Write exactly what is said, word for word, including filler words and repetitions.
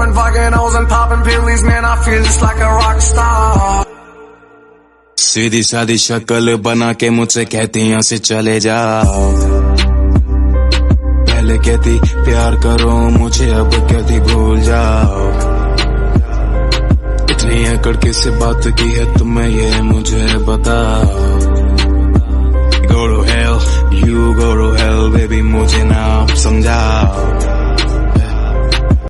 popping fucking hoes and popping pillies, man, I feel just like a rock star. सीधी सादी शक्ल बना के मुझसे कहती यहाँ से चले जाओ, पहले कहती प्यार करो मुझे, अब कहती भूल जाओ। इतनी अकड़ किससे बात की है तुम्हें ये मुझे बताओ।